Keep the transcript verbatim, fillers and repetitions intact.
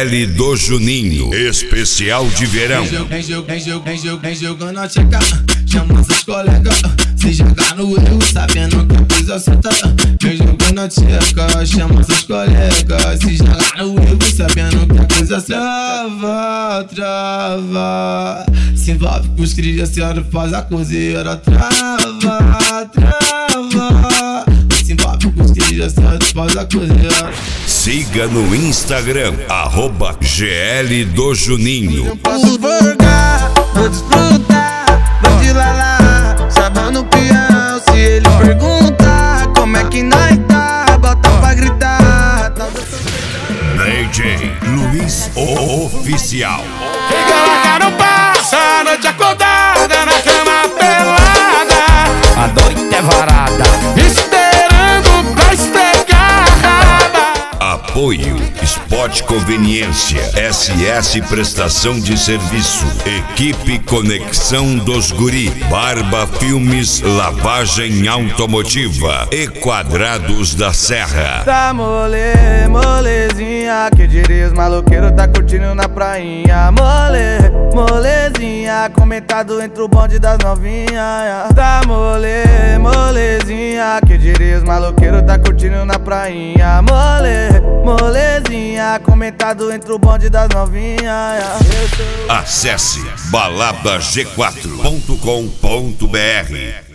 L do Juninho, especial de verão. Vem jogando a tcheca, chama seus colegas. Se jogar no erro, sabendo que a coisa certa. Vem jogando a tcheca, chama seus colegas. Se jogar no erro, sabendo que a coisa certa. Trava, trava, se envolve com os cria, a senhora faz a cozeira. Trava, trava, se envolve com os cria, a senhora faz a cozeira. Siga no Instagram, arroba G L do Juninho. Eu posso forgar, vou desfrutar, vou de lalá, sabendo peão. Se ele perguntar como é que nós tá, bota pra gritar. D J Luiz o Oficial. Fica lá que não passa a noite acordada na cama pelada. A noite é varada, esperando pra esfregar a raba. Apoio Spot Conveniência, S S Prestação de Serviço, Equipe Conexão dos Guri, Barba Filmes, Lavagem Automotiva e Quadrados da Serra. Tá mole, molezinha, que diria os maloqueiros tá curtindo na prainha. Mole, molezinha, comentado entre o bonde das novinhas. Tá mole, molezinha, que diria os maloqueiros tá curtindo na prainha. Mole, molezinha, comentado entre o bonde das novinhas. Acesse balada g quatro ponto com ponto br.